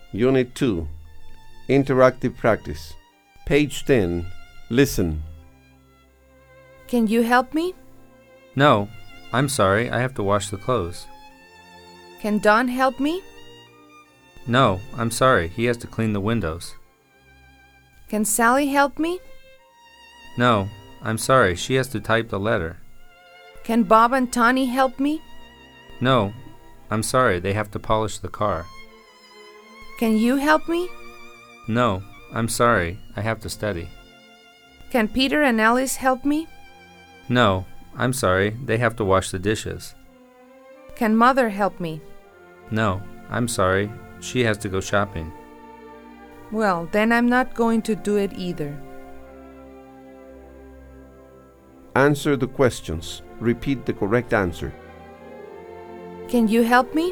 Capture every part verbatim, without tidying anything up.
Unit two, Interactive Practice. Page ten, Listen. Can you help me? No, I'm sorry, I have to wash the clothes. Can Don help me? No, I'm sorry, he has to clean the windows. Can Sally help me? No, I'm sorry, she has to type the letter. Can Bob and Tawny help me? No, I'm sorry, they have to polish the car. Can you help me? No, I'm sorry, I have to study. Can Peter and Alice help me? No, I'm sorry, they have to wash the dishes. Can Mother help me? No, I'm sorry, she has to go shopping. Well, then I'm not going to do it either. Answer the questions. Repeat the correct answer. Can you help me?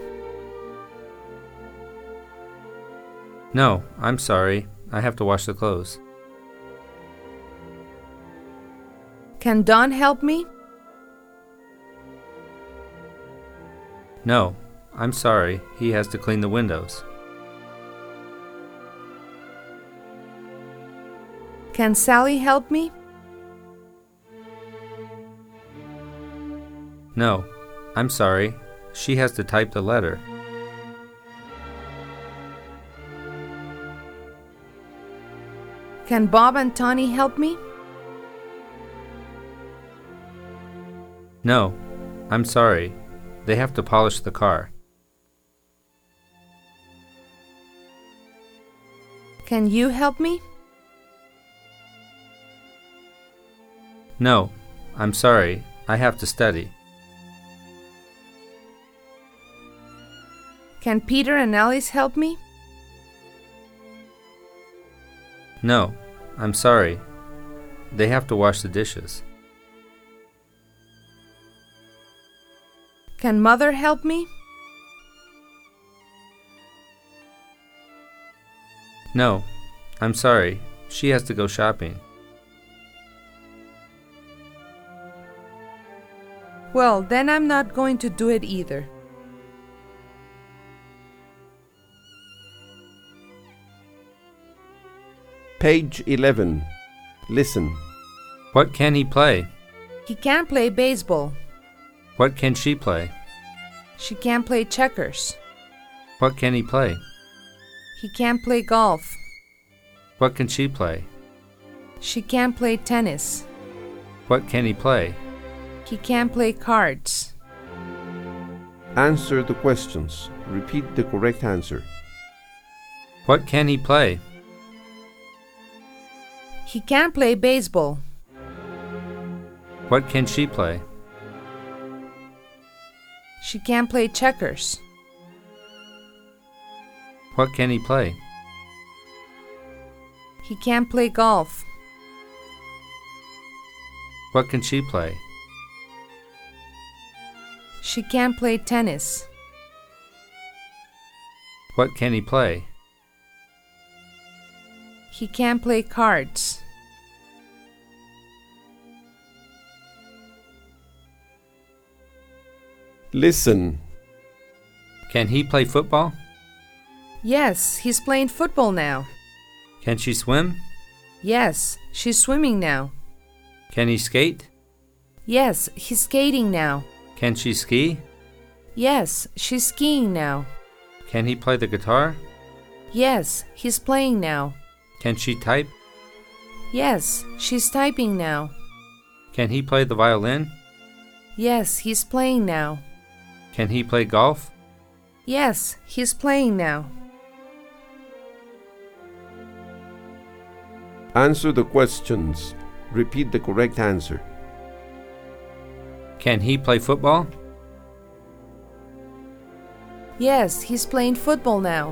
No, I'm sorry, I have to wash the clothes. Can Don help me? No, I'm sorry, he has to clean the windows. Can Sally help me? No, I'm sorry, she has to type the letter. Can Bob and Tawny help me? No, I'm sorry, they have to polish the car. Can you help me? No, I'm sorry, I have to study. Can Peter and Alice help me? No, I'm sorry, they have to wash the dishes. Can Mother help me? No, I'm sorry, she has to go shopping. Well, then I'm not going to do it either. Page eleven. Listen. What can he play? He can't play baseball. What can she play? She can't play checkers. What can he play? He can't play golf. What can she play? She can't play tennis. What can he play? He can't play cards. Answer the questions. Repeat the correct answer. What can he play? He can't play baseball. What can she play? She can't play checkers. What can he play? He can't play golf. What can she play? She can't play tennis. What can he play? He can't play cards. Listen. Can he play football? Yes, he's playing football now. Can she swim? Yes, she's swimming now. Can he skate? Yes, he's skating now. Can she ski? Yes, she's skiing now. Can he play the guitar? Yes, he's playing now. Can she type? Yes, she's typing now. Can he play the violin? Yes, he's playing now. Can he play golf? Yes, he's playing now. Answer the questions. Repeat the correct answer. Can he play football? Yes, he's playing football now.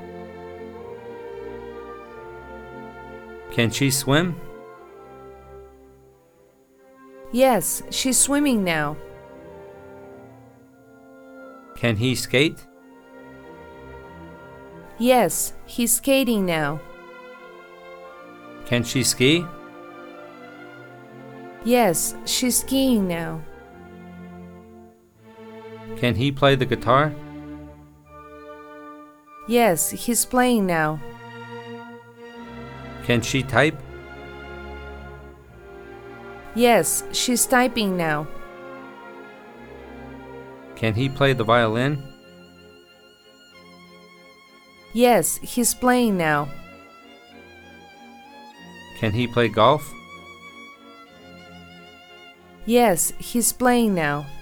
Can she swim? Yes, she's swimming now. Can he skate? Yes, he's skating now. Can she ski? Yes, she's skiing now. Can he play the guitar? Yes, he's playing now. Can she type? Yes, she's typing now. Can he play the violin? Yes, he's playing now. Can he play golf? Yes, he's playing now.